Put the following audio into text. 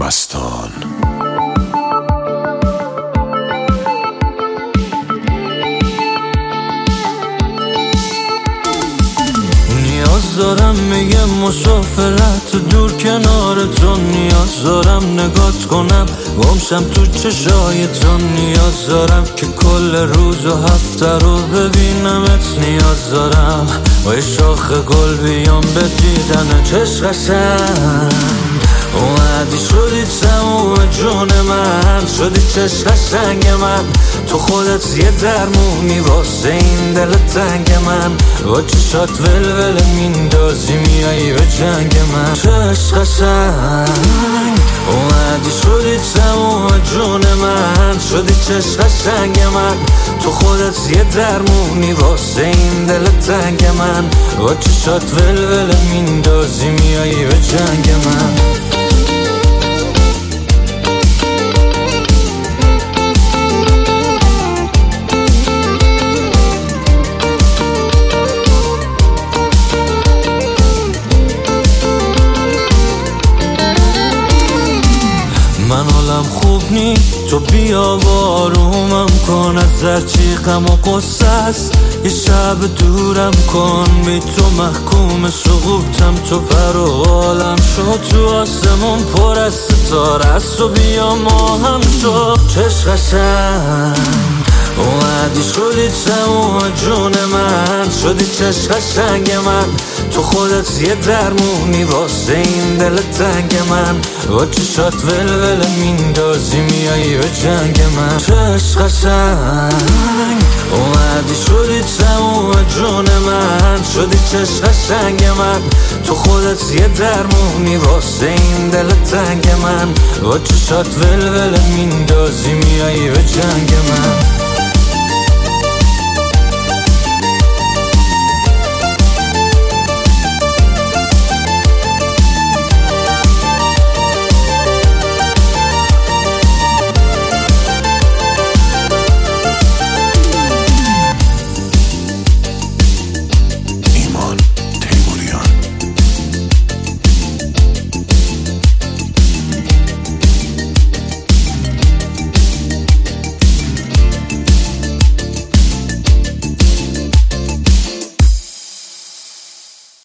مستان. نیاز دارم میگم مسافرت دور کنار تو، نیاز دارم نگات کنم گمشم تو چشای تو، نیاز دارم که کل روز و هفته رو ببینمت، نیاز دارم با شاخ گل بیام به دیدن چشم قشنگ. اومدی شدی تموم جون من، شدی چشم قشنگ من، تو خودت یه درمونی واسه این دل تنگ من، با چشات ولول میندازی میایی به جنگ من. چشم قشنگ اومدی شدی تموم جون من، شدی چشم قشنگ من، تو خودت یه درمونی واسه این دل تنگ من، با چشات ولول میندازی میایی به جنگ من. من حالم خوب نی، تو بیا بارومم کن، از هرچی غم و قصه است یه شب دورم کن، بی تو محکوم سقوطم، تو پر و بالم شد، تو آسمون پر از ستاره است و بیا ما هم شد. چشم قشنگ اومدی شدی تموم جون من، شدی چشم قشنگ من، تو خودت یه درمونی واسه این دل تنگ من، با چشات ولول میندازی میایی به جنگ من. چشم قشنگ اومدی شدی تموم جون من، شدی چشم قشنگ من، تو خودت یه درمونی واسه این دل تنگ من، با چشات ولول میندازی میایی به جنگ من.